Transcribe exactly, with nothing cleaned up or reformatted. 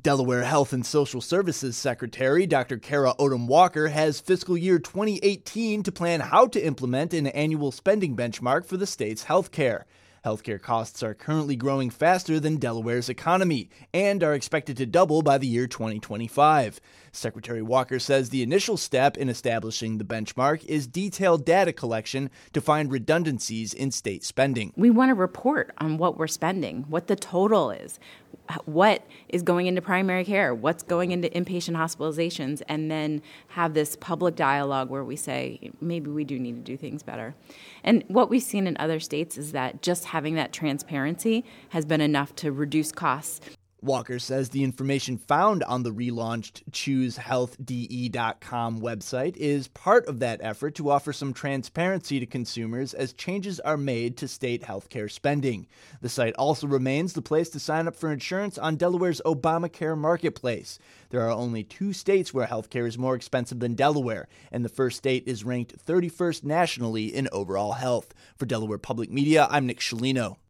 Delaware Health and Social Services Secretary Doctor Kara Odom Walker has fiscal year twenty eighteen to plan how to implement an annual spending benchmark for the state's healthcare. Healthcare costs are currently growing faster than Delaware's economy and are expected to double by the year twenty twenty-five. Secretary Walker says the initial step in establishing the benchmark is detailed data collection to find redundancies in state spending. We want to report on what we're spending, what the total is, what is going into primary care, what's going into inpatient hospitalizations, and then have this public dialogue where we say, maybe we do need to do things better. And what we've seen in other states is that just having that transparency has been enough to reduce costs. Walker says the information found on the relaunched choose health d e dot com website is part of that effort to offer some transparency to consumers as changes are made to state healthcare spending. The site also remains the place to sign up for insurance on Delaware's Obamacare marketplace. There are only two states where healthcare is more expensive than Delaware, and the first state is ranked thirty-first nationally in overall health. For Delaware Public Media, I'm Nick Scialino.